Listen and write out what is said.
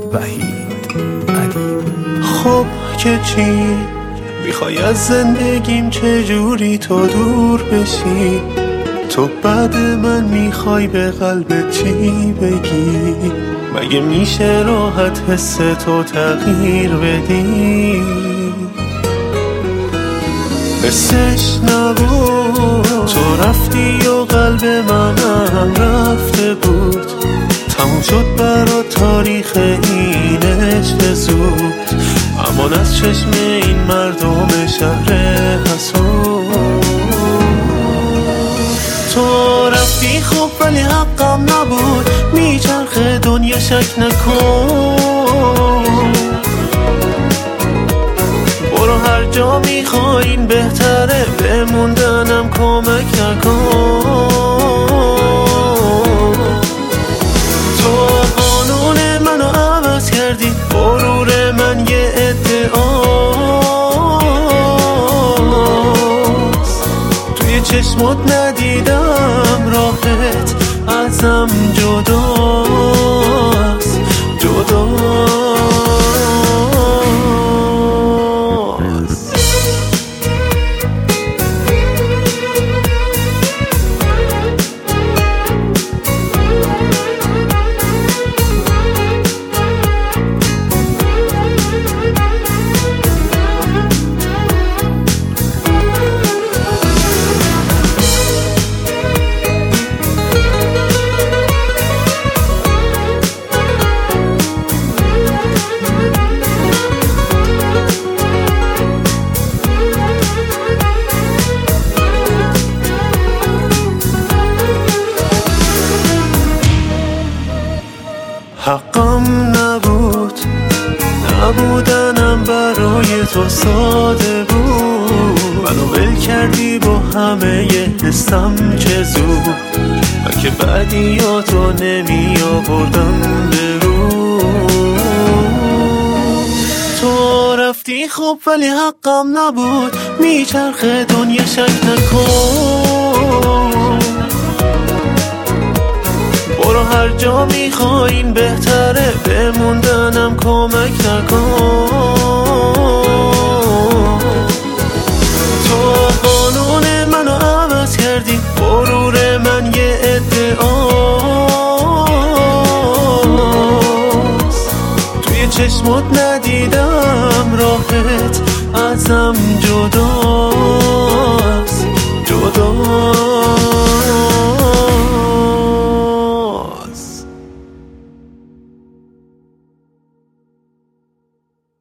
وحید علی. خب که چی میخوای از زندگیم، چجوری تو دور بشی؟ تو بعد من میخوای به قلبت چی بگی؟ مگه میشه راحت حس تو تغییر بدی؟ حسش نبود تو رفتی و قلب من هم رفته بود. تموم شد برا تاریخ این عشق زود، امان از چشم این مردم شهر حسود. تو رفتی خب ولی حقم نبود، میچرخه دنیا شک نکن. برو هر جا میخوای این بهتره، بموندنم کمک نکن. تو قانون منو عوض کردی، غرور من یه ادعاست. توی چشمات ندیدم راحت ازم جداست، جداست. حقم نبود، نبودنم برای تو ساده بود. منو ول کردی با همه ی حسم چه زود، من که بدیاتو نمی آوردم به رو. تو رفتی خب ولی حقم نبود، میچرخه دنیا شک نکن. برو هر جا میخوای این بهتره، بموندنم کمک نکن. تو قانون منو عوض کردی، غرور من یه ادعاست. توی چشمات ندیدم راحت ازم جدا.